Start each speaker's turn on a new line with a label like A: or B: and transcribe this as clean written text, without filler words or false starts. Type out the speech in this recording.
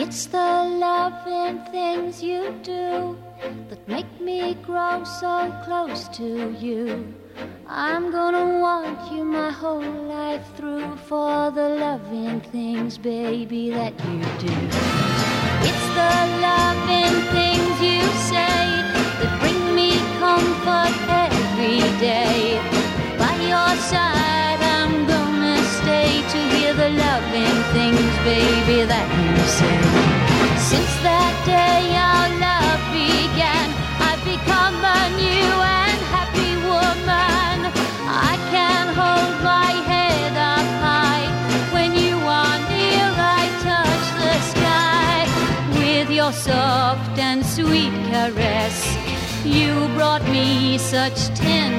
A: It's the loving things you do that make me grow so close to you. I'm gonna want you my whole life through for the loving things, baby, that you do. It's the loving things you say that bring me comfort every day. By your side I'm gonna stay to hear the loving things, baby, that you say. Since that day our love began, I've become a new and happy woman. I can hold my head up high. When you are near I touch the sky. With your soft and sweet caress, you brought me such tender